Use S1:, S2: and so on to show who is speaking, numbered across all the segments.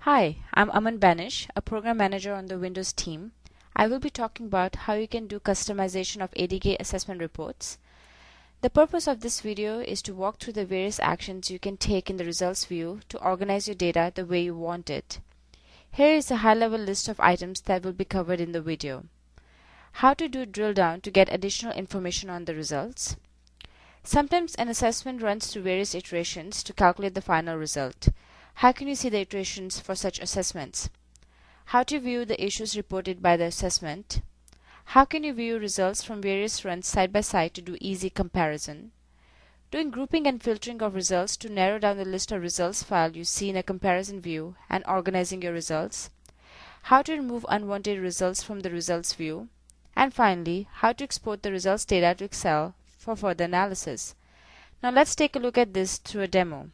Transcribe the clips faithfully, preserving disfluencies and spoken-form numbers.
S1: Hi, I'm Aman Banish, a program manager on the Windows team. I will be talking about how you can do customization of A D K assessment reports. The purpose of this video is to walk through the various actions you can take in the results view to organize your data the way you want it. Here is a high-level list of items that will be covered in the video. How to do drill down to get additional information on the results. Sometimes an assessment runs through various iterations to calculate the final result. How can you see the iterations for such assessments? How to view the issues reported by the assessment? How can you view results from various runs side by side to do easy comparison? Doing grouping and filtering of results to narrow down the list of results file you see in a comparison view and organizing your results. How to remove unwanted results from the results view. And finally, how to export the results data to Excel for further analysis. Now let's take a look at this through a demo.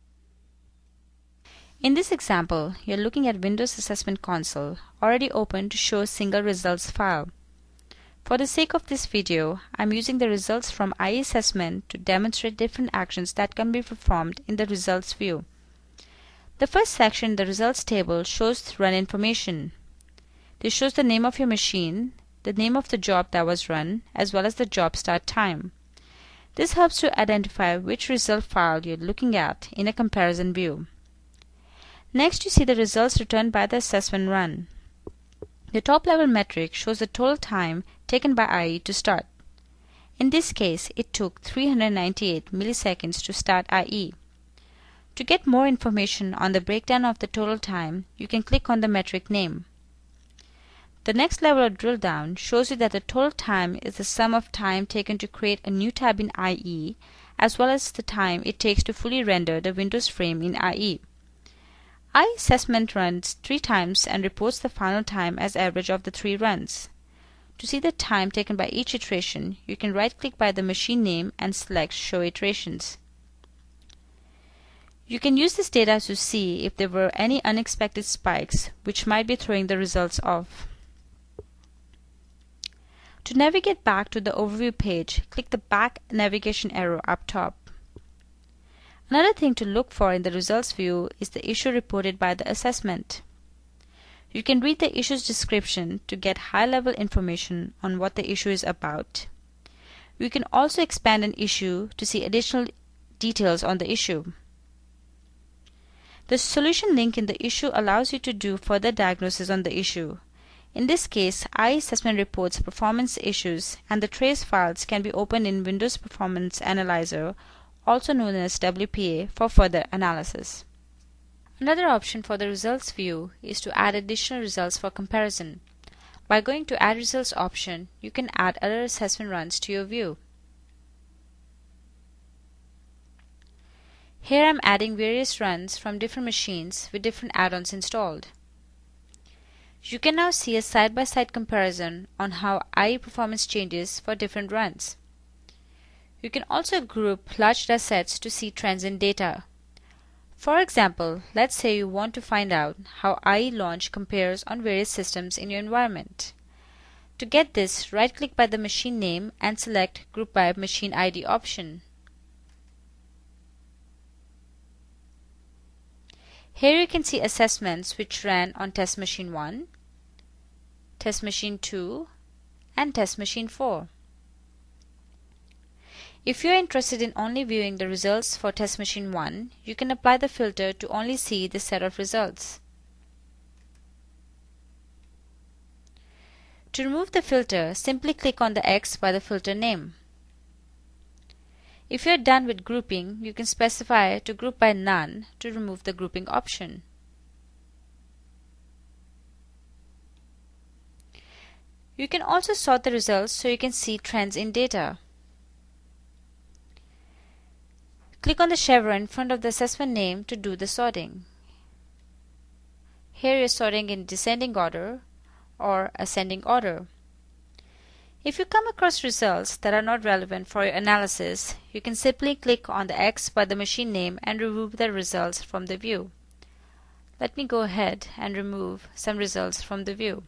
S1: In this example, you're looking at Windows Assessment Console, already open to show a single results file. For the sake of this video, I'm using the results from iAssessment to demonstrate different actions that can be performed in the results view. The first section, the results table, shows run information. This shows the name of your machine, the name of the job that was run, as well as the job start time. This helps to identify which result file you're looking at in a comparison view. Next, you see the results returned by the assessment run. The top level metric shows the total time taken by I E to start. In this case, it took three hundred ninety-eight milliseconds to start I E. To get more information on the breakdown of the total time, you can click on the metric name. The next level of drill down shows you that the total time is the sum of time taken to create a new tab in I E, as well as the time it takes to fully render the Windows frame in I E. iAssessment runs three times and reports the final time as average of the three runs. To see the time taken by each iteration, you can right-click by the machine name and select Show Iterations. You can use this data to see if there were any unexpected spikes which might be throwing the results off. To navigate back to the overview page, click the back navigation arrow up top. Another thing to look for in the results view is the issue reported by the assessment. You can read the issue's description to get high-level information on what the issue is about. You can also expand an issue to see additional details on the issue. The solution link in the issue allows you to do further diagnosis on the issue. In this case, iAssessment reports performance issues, and the trace files can be opened in Windows Performance Analyzer, also known as W P A, for further analysis. Another option for the results view is to add additional results for comparison. By going to Add Results option, you can add other assessment runs to your view. Here I'm adding various runs from different machines with different add-ons installed. You can now see a side-by-side comparison on how I E performance changes for different runs. You can also group large data sets to see trends in data. For example, let's say you want to find out how I E launch compares on various systems in your environment. To get this, right-click by the machine name and select Group by Machine I D option. Here you can see assessments which ran on Test Machine one, Test Machine two, and Test Machine four. If you are interested in only viewing the results for Test Machine one, you can apply the filter to only see this set of results. To remove the filter, simply click on the X by the filter name. If you are done with grouping, you can specify to group by none to remove the grouping option. You can also sort the results so you can see trends in data. Click on the chevron in front of the assessment name to do the sorting. Here you're sorting in descending order or ascending order. If you come across results that are not relevant for your analysis, you can simply click on the X by the machine name and remove the results from the view. Let me go ahead and remove some results from the view.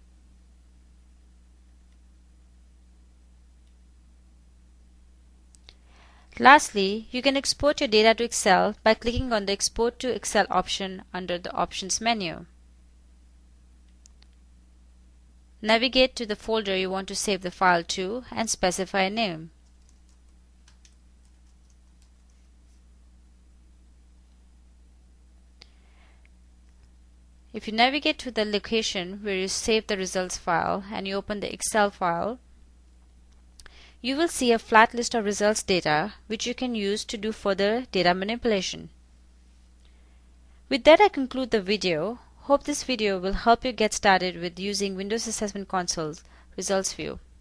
S1: Lastly, you can export your data to Excel by clicking on the Export to Excel option under the Options menu. Navigate to the folder you want to save the file to and specify a name. If you navigate to the location where you save the results file and you open the Excel file, you will see a flat list of results data which you can use to do further data manipulation. With that, I conclude the video. Hope this video will help you get started with using Windows Assessment Console's Results View.